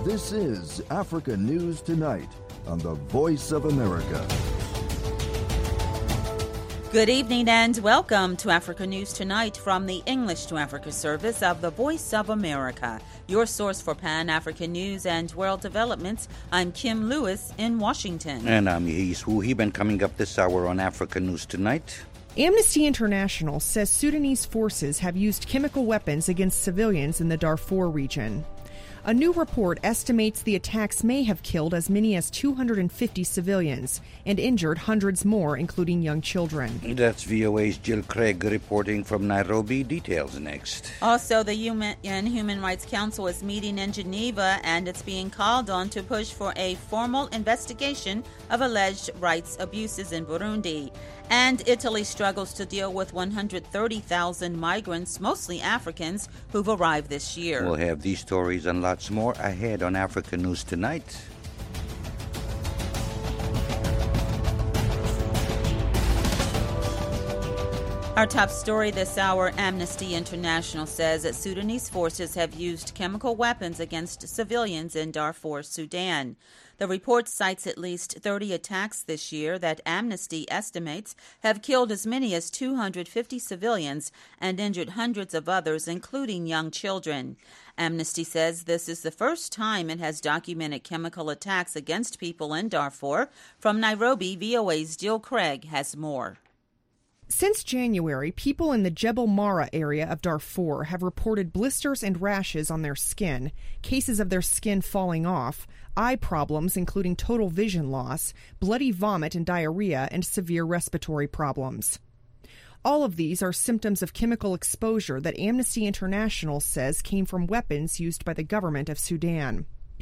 This is Africa News Tonight on the Voice of America. Good evening and welcome to Africa News Tonight from the English to Africa service of the Voice of America, your source for Pan-African news and world developments. I'm Kim Lewis in Washington. And I'm Yais Wuhiben. Coming up this hour on Africa News Tonight. Amnesty International says Sudanese forces have used chemical weapons against civilians in the Darfur region. A new report estimates the attacks may have killed as many as 250 civilians and injured hundreds more, including young children. That's VOA's Jill Craig reporting from Nairobi. Details next. Also, the UN Human Rights Council is meeting in Geneva, and it's being called on to push for a formal investigation of alleged rights abuses in Burundi. And Italy struggles to deal with 130,000 migrants, mostly Africans, who've arrived this year. We'll have these stories and lots more ahead on Africa News Tonight. Our top story this hour, Amnesty International says that Sudanese forces have used chemical weapons against civilians in Darfur, Sudan. The report cites at least 30 attacks this year that Amnesty estimates have killed as many as 250 civilians and injured hundreds of others, including young children. Amnesty says this is the first time it has documented chemical attacks against people in Darfur. From Nairobi, VOA's Jill Craig has more. Since January, people in the Jebel Mara area of Darfur have reported blisters and rashes on their skin, cases of their skin falling off, eye problems including total vision loss, bloody vomit and diarrhea, and severe respiratory problems. All of these are symptoms of chemical exposure that Amnesty International says came from weapons used by the government of Sudan.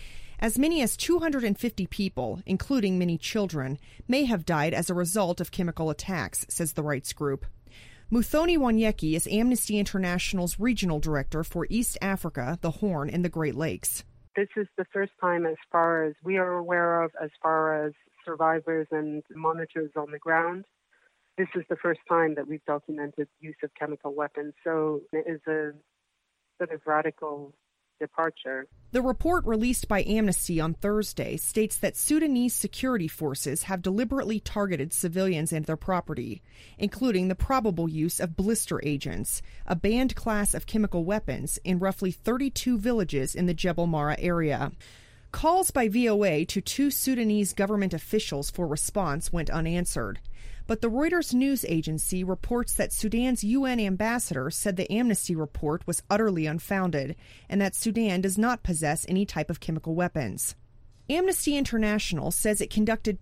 As many as 250 people, including many children, may have died as a result of chemical attacks, says the rights group. Muthoni Wanyeki is Amnesty International's regional director for East Africa, the Horn, and the Great Lakes. This is the first time, as far as we are aware of, as far as survivors and monitors on the ground, this is the first time that we've documented use of chemical weapons. So it is a sort of radical departure. The report released by Amnesty on Thursday states that Sudanese security forces have deliberately targeted civilians and their property, including the probable use of blister agents, a banned class of chemical weapons, in roughly 32 villages in the Jebel Mara area. Calls by VOA to two Sudanese government officials for response went unanswered. But the Reuters news agency reports that Sudan's UN ambassador said the Amnesty report was utterly unfounded and that Sudan does not possess any type of chemical weapons. Amnesty International says it conducted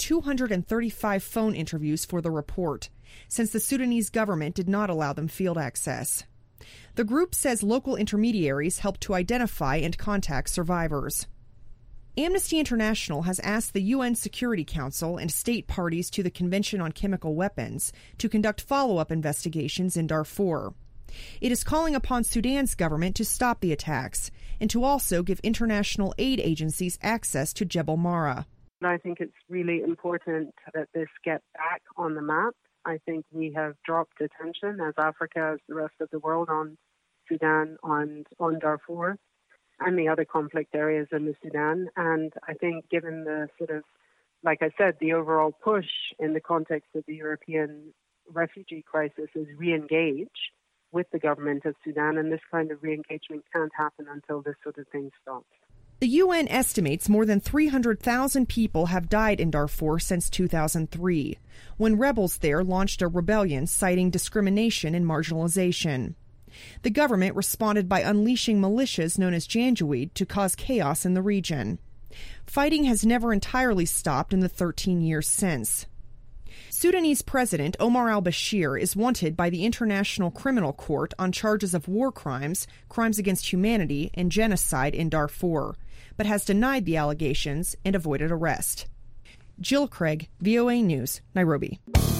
235 phone interviews for the report, since the Sudanese government did not allow them field access. The group says local intermediaries helped to identify and contact survivors. Amnesty International has asked the UN Security Council and state parties to the Convention on Chemical Weapons to conduct follow-up investigations in Darfur. It is calling upon Sudan's government to stop the attacks and to also give international aid agencies access to Jebel Mara. I think it's really important that this get back on the map. I think we have dropped attention as Africa, as the rest of the world, on Sudan and on Darfur and the other conflict areas in the Sudan. And I think given the sort of, like I said, the overall push in the context of the European refugee crisis is re-engage with the government of Sudan, and this kind of re-engagement can't happen until this sort of thing stops. The UN estimates more than 300,000 people have died in Darfur since 2003, when rebels there launched a rebellion citing discrimination and marginalization. The government responded by unleashing militias known as Janjaweed to cause chaos in the region. Fighting has never entirely stopped in the 13 years since. Sudanese President Omar al-Bashir is wanted by the International Criminal Court on charges of war crimes, crimes against humanity, and genocide in Darfur, but has denied the allegations and avoided arrest. Jill Craig, VOA News, Nairobi.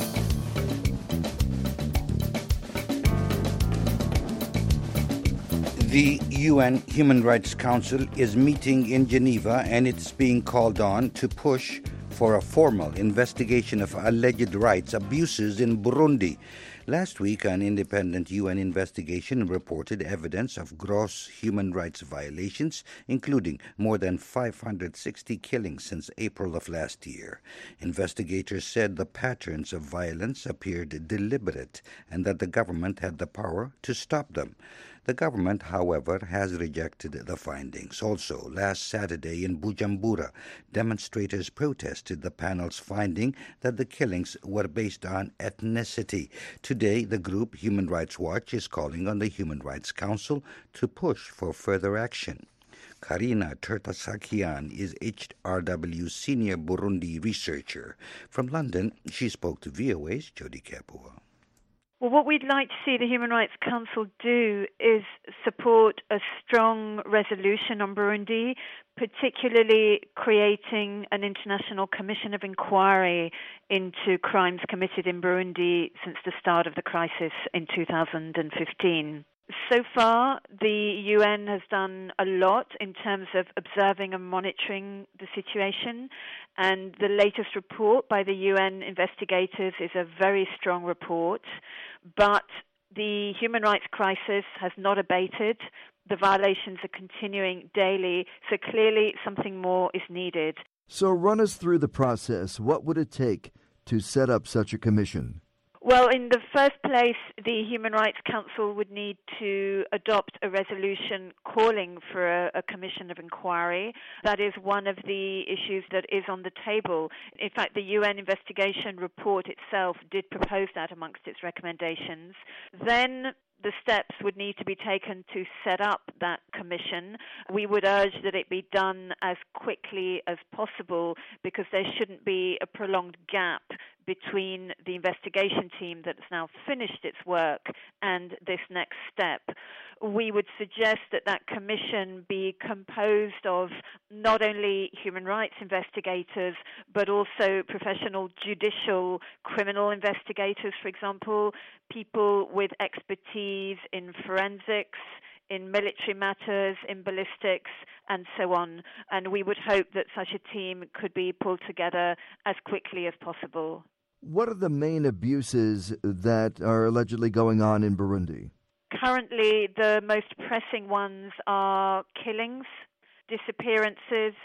The UN Human Rights Council is meeting in Geneva, and it's being called on to push for a formal investigation of alleged rights abuses in Burundi. Last week, an independent UN investigation reported evidence of gross human rights violations, including more than 560 killings since April of last year. Investigators said the patterns of violence appeared deliberate and that the government had the power to stop them. The government, however, has rejected the findings. Also, last Saturday in Bujumbura, demonstrators protested the panel's finding that the killings were based on ethnicity. Today, the group Human Rights Watch is calling on the Human Rights Council to push for further action. Karina Tertsakian is HRW senior Burundi researcher. From London, she spoke to VOA's Jody Kapua. Well, what we'd like to see the Human Rights Council do is support a strong resolution on Burundi, particularly creating an international commission of inquiry into crimes committed in Burundi since the start of the crisis in 2015. So far, the UN has done a lot in terms of observing and monitoring the situation, and the latest report by the UN investigators is a very strong report, but the human rights crisis has not abated. The violations are continuing daily, so clearly something more is needed. So run us through the process. What would it take to set up such a commission? Well, in the first place, the Human Rights Council would need to adopt a resolution calling for a commission of inquiry. That is one of the issues that is on the table. In fact, the UN investigation report itself did propose that amongst its recommendations. Then the steps would need to be taken to set up that commission. We would urge that it be done as quickly as possible because there shouldn't be a prolonged gap between the investigation team that has now finished its work and this next step. We would suggest that that commission be composed of not only human rights investigators, but also professional judicial criminal investigators, for example, people with expertise in forensics, in military matters, in ballistics, and so on. And we would hope that such a team could be pulled together as quickly as possible. What are the main abuses that are allegedly going on in Burundi? Currently, the most pressing ones are killings, disappearances,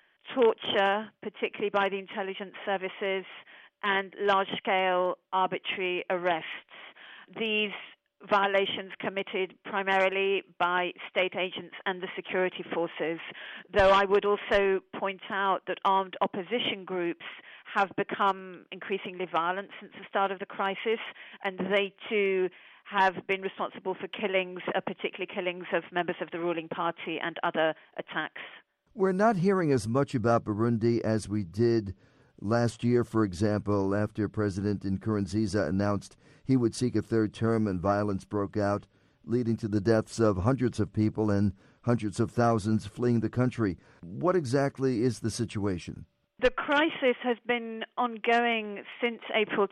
torture, particularly by the intelligence services, and large-scale arbitrary arrests. These violations committed primarily by state agents and the security forces, though I would also point out that armed opposition groups have become increasingly violent since the start of the crisis, and they too have been responsible for killings, particularly killings of members of the ruling party and other attacks. We're not hearing as much about Burundi as we did last year, for example, after President Nkurunziza announced he would seek a third term and violence broke out, leading to the deaths of hundreds of people and hundreds of thousands fleeing the country. What exactly is the situation? The crisis has been ongoing since April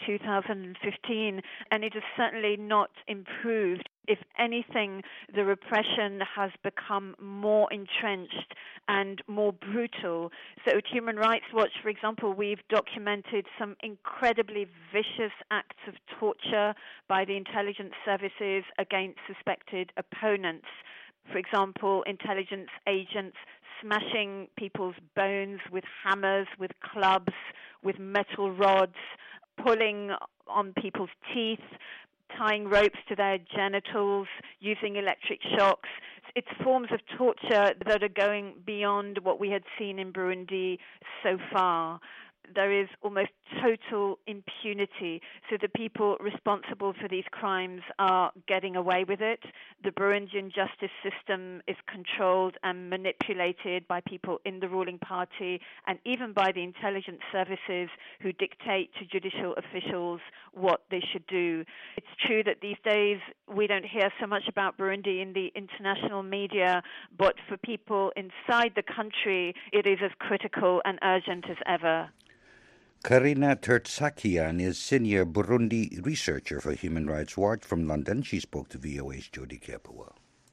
2015, and it has certainly not improved. If anything, the repression has become more entrenched and more brutal. So at Human Rights Watch, for example, we've documented some incredibly vicious acts of torture by the intelligence services against suspected opponents. For example, intelligence agents smashing people's bones with hammers, with clubs, with metal rods, pulling on people's teeth, tying ropes to their genitals, using electric shocks. It's forms of torture that are going beyond what we had seen in Burundi so far. There is almost total impunity. So the people responsible for these crimes are getting away with it. The Burundian justice system is controlled and manipulated by people in the ruling party and even by the intelligence services who dictate to judicial officials what they should do. It's true that these days we don't hear so much about Burundi in the international media, but for people inside the country, it is as critical and urgent as ever. Karina Tertsakian is senior Burundi researcher for Human Rights Watch from London. She spoke to VOA's Jody Kapua.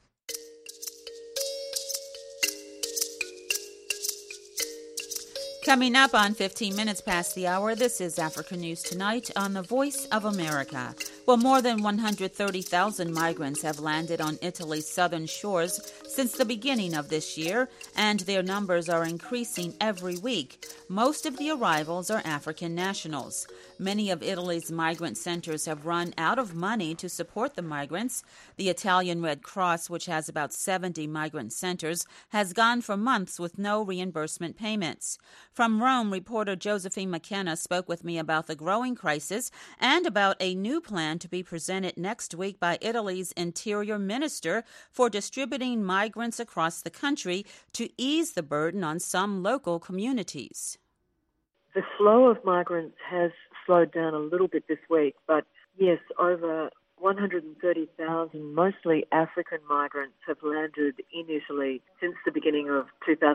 Coming up on 15 minutes past the hour, this is Africa News Tonight on the Voice of America. Well, more than 130,000 migrants have landed on Italy's southern shores since the beginning of this year, and their numbers are increasing every week. Most of the arrivals are African nationals. Many of Italy's migrant centers have run out of money to support the migrants. The Italian Red Cross, which has about 70 migrant centers, has gone for months with no reimbursement payments. From Rome, reporter Josephine McKenna spoke with me about the growing crisis and about a new plan to be presented next week by Italy's Interior Minister for distributing migrants across the country to ease the burden on some local communities. The flow of migrants has slowed down a little bit this week, but yes, over 130,000, mostly African migrants, have landed in Italy since the beginning of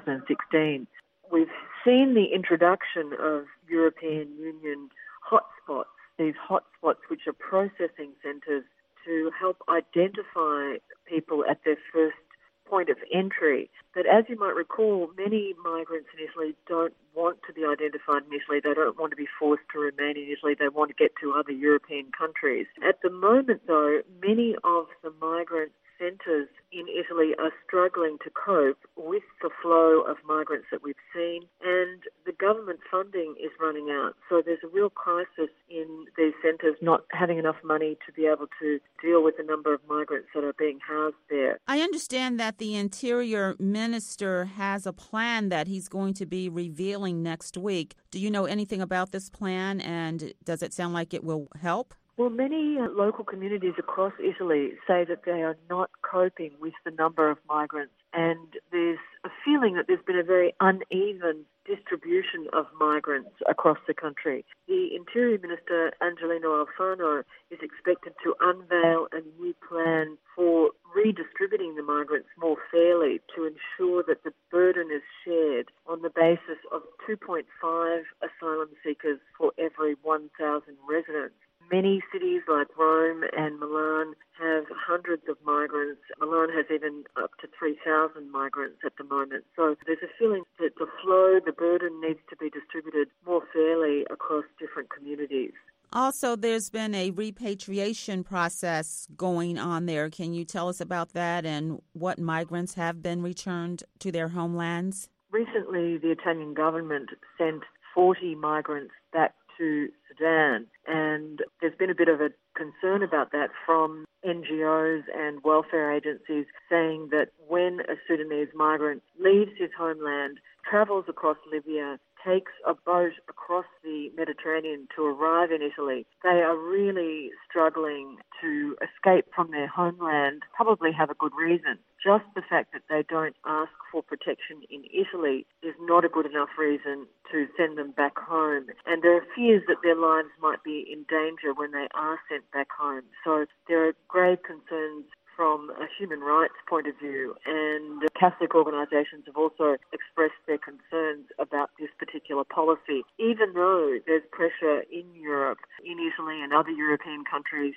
2016. We've seen the introduction of European Union hotspots, these hotspots which are processing centres to help identify people at their first point of entry. But as you might recall, many migrants in Italy don't want to be identified in Italy. They don't want to be forced to remain in Italy. They want to get to other European countries. At the moment, though, many of the migrant centres in Italy are struggling to cope with the flow of migrants that we've seen, and the government funding is running out. So there's a real crisis in these centres not having enough money to be able to deal with the number of migrants that are being housed there. I understand that the Interior Minister has a plan that he's going to be revealing next week. Do you know anything about this plan, and does it sound like it will help? Well, many local communities across Italy say that they are not coping with the number of migrants, and there's a feeling that there's been a very uneven distribution of migrants across the country. The Interior Minister, Angelino Alfano, is expected to unveil a new plan for redistributing the migrants more fairly to ensure that the burden is shared on the basis of 2.5 asylum seekers for every 1,000 residents. Many cities like Rome and Milan have hundreds of migrants. Milan has even up to 3,000 migrants at the moment. So there's a feeling that the flow, the burden needs to be distributed more fairly across different communities. Also, there's been a repatriation process going on there. Can you tell us about that and what migrants have been returned to their homelands? Recently, the Italian government sent 40 migrants back to Sudan, and there's been a bit of a concern about that from NGOs and welfare agencies, saying that when a Sudanese migrant leaves his homeland, travels across Libya, takes a boat across the Mediterranean to arrive in Italy, they are really struggling to escape from their homeland, probably have a good reason. Just the fact that they don't ask for protection in Italy is not a good enough reason to send them back home. And there are fears that their lives might be in danger when they are sent back home. So there are grave concerns from a human rights point of view, and Catholic organisations have also expressed their concerns about this particular policy. Even though there's pressure in Europe, in Italy and other European countries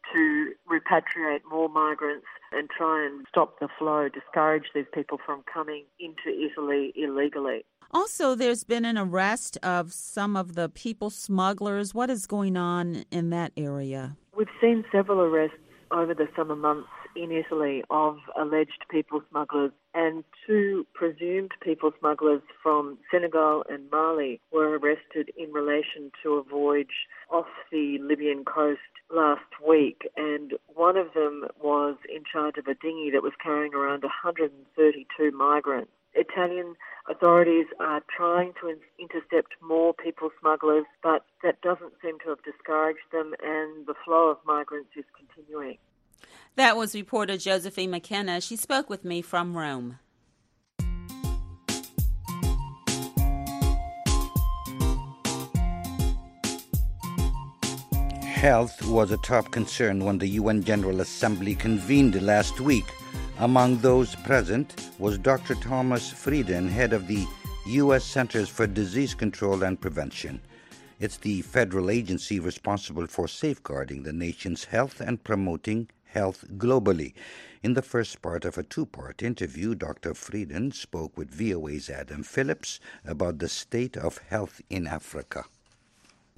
to repatriate more migrants and try and stop the flow, discourage these people from coming into Italy illegally. Also, there's been an arrest of some of the people smugglers. What is going on in that area? We've seen several arrests over the summer months in Italy of alleged people smugglers, and 2 presumed people smugglers from Senegal and Mali were arrested in relation to a voyage off the Libyan coast last week, and one of them was in charge of a dinghy that was carrying around 132 migrants. Italian authorities are trying to intercept more people smugglers, but that doesn't seem to have discouraged them, and the flow of migrants is continuing. That was reporter Josephine McKenna. She spoke with me from Rome. Health was a top concern when the UN General Assembly convened last week. Among those present was Dr. Thomas Frieden, head of the U.S. Centers for Disease Control and Prevention. It's the federal agency responsible for safeguarding the nation's health and promoting health globally. In the first part of a 2-part interview, Dr. Frieden spoke with VOA's Adam Phillips about the state of health in Africa.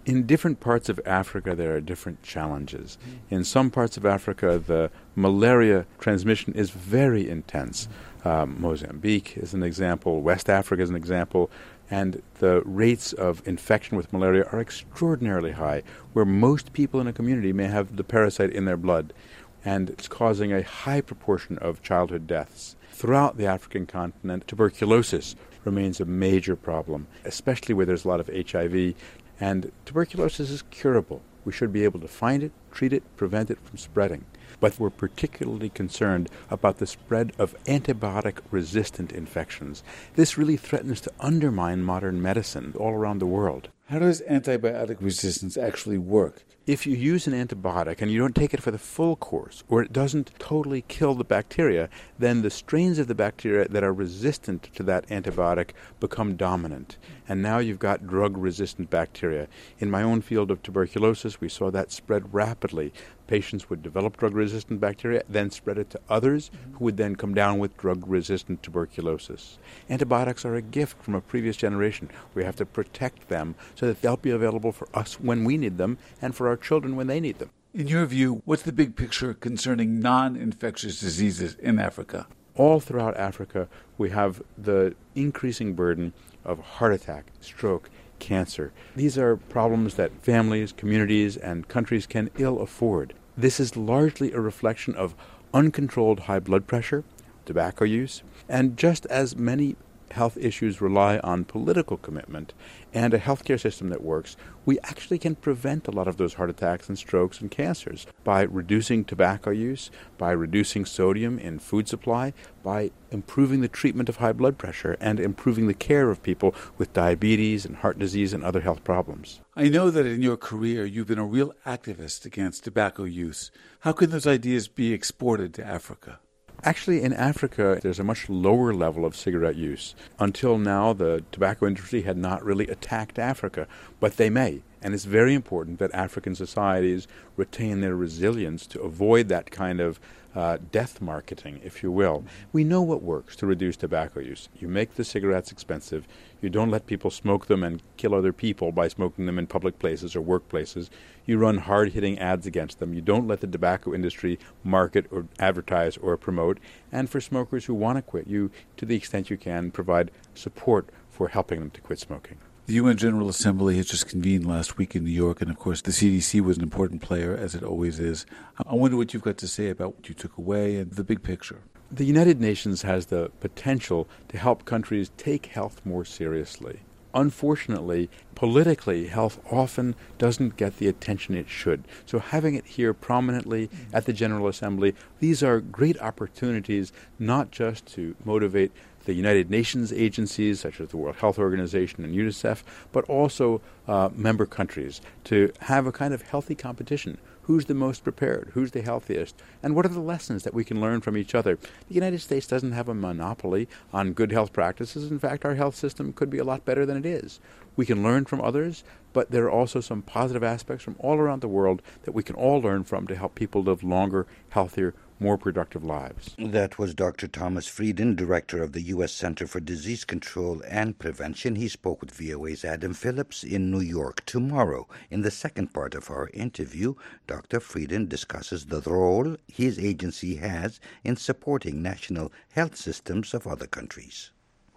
In different parts of Africa, there are different challenges. In some parts of Africa, the malaria transmission is very intense. Mozambique is an example, West Africa is an example, and the rates of infection with malaria are extraordinarily high, where most people in a community may have the parasite in their blood, and it's causing a high proportion of childhood deaths. Throughout the African continent, tuberculosis remains a major problem, especially where there's a lot of HIV. And tuberculosis is curable. We should be able to find it, treat it, prevent it from spreading. But we're particularly concerned about the spread of antibiotic-resistant infections. This really threatens to undermine modern medicine all around the world. How does antibiotic resistance actually work? If you use an antibiotic and you don't take it for the full course, or it doesn't totally kill the bacteria, then the strains of the bacteria that are resistant to that antibiotic become dominant. And now you've got drug-resistant bacteria. In my own field of tuberculosis, we saw that spread rapidly. Patients would develop drug-resistant bacteria, then spread it to others who would then come down with drug-resistant tuberculosis. Antibiotics are a gift from a previous generation. We have to protect them so that they'll be available for us when we need them and for our children when they need them. In your view, what's the big picture concerning non-infectious diseases in Africa? All throughout Africa, we have the increasing burden of heart attack, stroke, cancer. These are problems that families, communities, and countries can ill afford. This is largely a reflection of uncontrolled high blood pressure, tobacco use, and just as many health issues rely on political commitment and a healthcare system that works, we actually can prevent a lot of those heart attacks and strokes and cancers by reducing tobacco use, by reducing sodium in food supply, by improving the treatment of high blood pressure and improving the care of people with diabetes and heart disease and other health problems. I know that in your career you've been a real activist against tobacco use. How can those ideas be exported to Africa? Actually, in Africa, there's a much lower level of cigarette use. Until now, the tobacco industry had not really attacked Africa, but they may. And it's very important that African societies retain their resilience to avoid that kind of death marketing, if you will. We know what works to reduce tobacco use. You make the cigarettes expensive. You don't let people smoke them and kill other people by smoking them in public places or workplaces. You run hard-hitting ads against them. You don't let the tobacco industry market or advertise or promote. And for smokers who want to quit, you, to the extent you can, provide support for helping them to quit smoking. The UN General Assembly has just convened last week in New York, and of course the CDC was an important player, as it always is. I wonder what you've got to say about what you took away and the big picture. The United Nations has the potential to help countries take health more seriously. Unfortunately, politically, health often doesn't get the attention it should. So having it here prominently at the General Assembly, these are great opportunities not just to motivate the United Nations agencies, such as the World Health Organization and UNICEF, but also member countries to have a kind of healthy competition. Who's the most prepared? Who's the healthiest? And what are the lessons that we can learn from each other? The United States doesn't have a monopoly on good health practices. In fact, our health system could be a lot better than it is. We can learn from others, but there are also some positive aspects from all around the world that we can all learn from to help people live longer, healthier, more productive lives. That was Dr. Thomas Frieden, director of the U.S. Center for Disease Control and Prevention. He spoke with VOA's Adam Phillips in New York. Tomorrow, in the second part of our interview, Dr. Frieden discusses the role his agency has in supporting national health systems of other countries.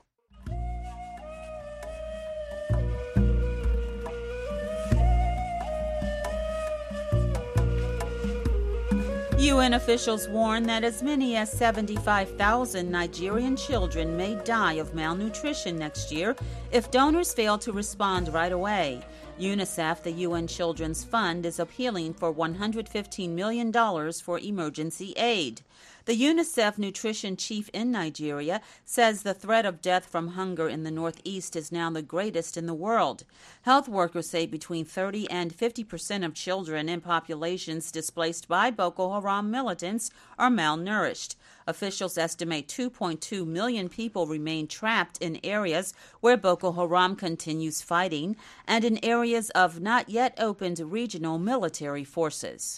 UN officials warn that as many as 75,000 Nigerian children may die of malnutrition next year if donors fail to respond right away. UNICEF, the UN Children's Fund, is appealing for $115 million for emergency aid. The UNICEF nutrition chief in Nigeria says the threat of death from hunger in the Northeast is now the greatest in the world. Health workers say between 30 and 50% of children in populations displaced by Boko Haram militants are malnourished. Officials estimate 2.2 million people remain trapped in areas where Boko Haram continues fighting and in areas of not yet opened regional military forces.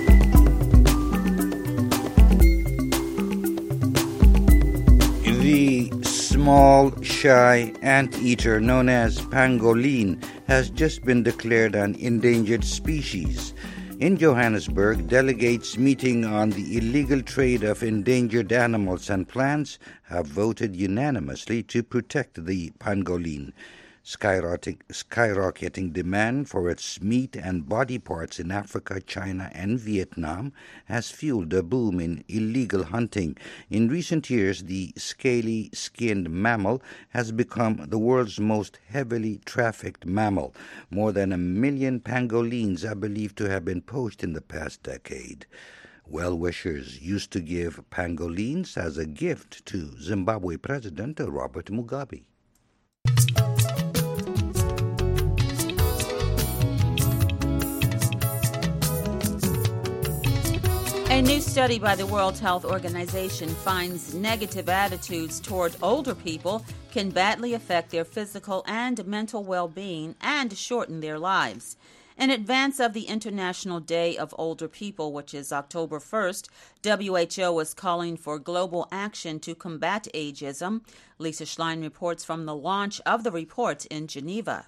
The small, shy anteater known as pangolin has just been declared an endangered species. In Johannesburg, delegates meeting on the illegal trade of endangered animals and plants have voted unanimously to protect the pangolin. Skyrocketing demand for its meat and body parts in Africa, China, and Vietnam has fueled a boom in illegal hunting. In recent years, the scaly-skinned mammal has become the world's most heavily trafficked mammal. More than 1 million pangolins are believed to have been poached in the past decade. Well-wishers used to give pangolins as a gift to Zimbabwe President Robert Mugabe. A new study by the World Health Organization finds negative attitudes toward older people can badly affect their physical and mental well-being and shorten their lives. In advance of the International Day of Older People, which is October 1st, WHO is calling for global action to combat ageism. Lisa Schlein reports from the launch of the report in Geneva.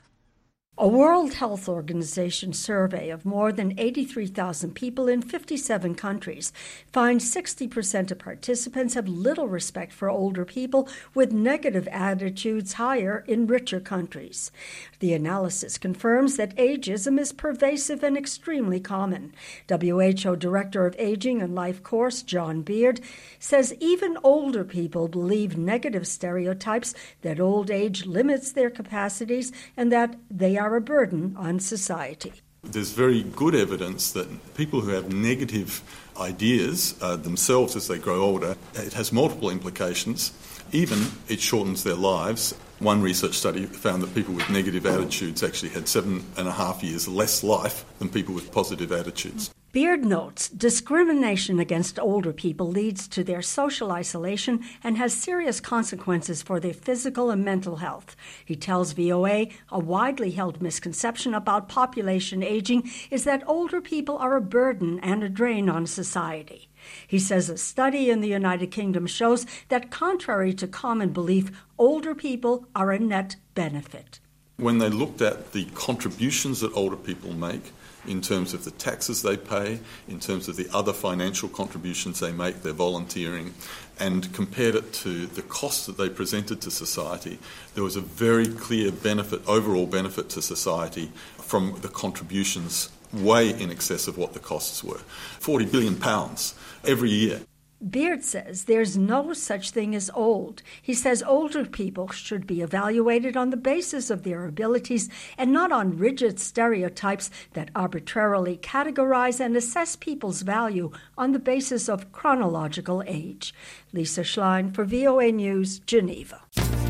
A World Health Organization survey of more than 83,000 people in 57 countries finds 60% of participants have little respect for older people, with negative attitudes higher in richer countries. The analysis confirms that ageism is pervasive and extremely common. WHO Director of Aging and Life Course, John Beard, says even older people believe negative stereotypes that old age limits their capacities and that they are a burden on society. There's very good evidence that people who have negative ideas themselves as they grow older, it has multiple implications. Even it shortens their lives. One research study found that people with negative attitudes actually had 7.5 years less life than people with positive attitudes. Beard notes discrimination against older people leads to their social isolation and has serious consequences for their physical and mental health. He tells VOA a widely held misconception about population aging is that older people are a burden and a drain on society. He says a study in the United Kingdom shows that, contrary to common belief, older people are a net benefit. When they looked at the contributions that older people make, in terms of the taxes they pay, in terms of the other financial contributions they make, their volunteering, and compared it to the costs that they presented to society, there was a very clear benefit, overall benefit to society from the contributions way in excess of what the costs were. £40 billion every year. Beard says there's no such thing as old. He says older people should be evaluated on the basis of their abilities and not on rigid stereotypes that arbitrarily categorize and assess people's value on the basis of chronological age. Lisa Schlein for VOA News, Geneva.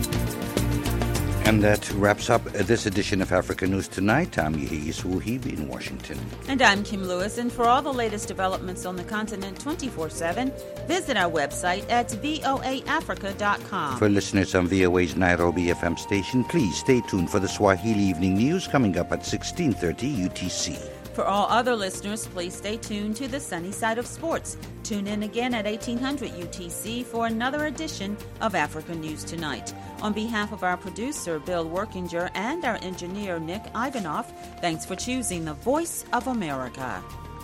And that wraps up this edition of Africa News Tonight. I'm Yehia Suhib in Washington. And I'm Kim Lewis. And for all the latest developments on the continent 24/7, visit our website at voaafrica.com. For listeners on VOA's Nairobi FM station, please stay tuned for the Swahili Evening News coming up at 16:30 UTC. For all other listeners, please stay tuned to the Sunny Side of Sports. Tune in again at 1800 UTC for another edition of Africa News Tonight. On behalf of our producer, Bill Workinger, and our engineer, Nick Ivanoff, thanks for choosing the Voice of America.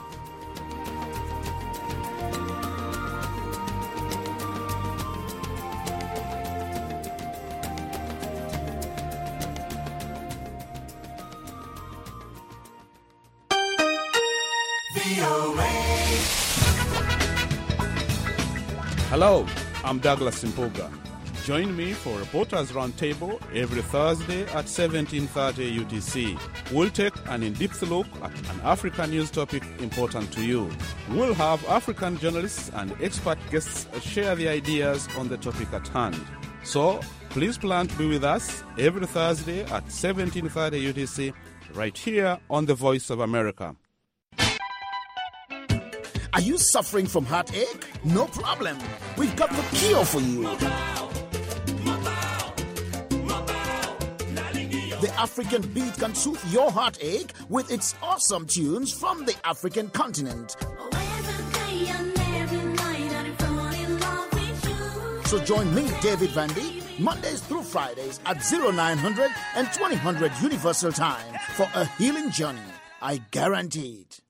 Hello, I'm Douglas Mpuga. Join me for Reporters Roundtable every Thursday at 17:30 UTC. We'll take an in-depth look at an African news topic important to you. We'll have African journalists and expert guests share their ideas on the topic at hand. So, please plan to be with us every Thursday at 17:30 UTC right here on The Voice of America. Are you suffering from heartache? No problem. We've got the cure for you. The African Beat can soothe your heartache with its awesome tunes from the African continent. also join me, David Vandy, Mondays through Fridays at 0900 and 2000 Universal Time for a healing journey. I guarantee it.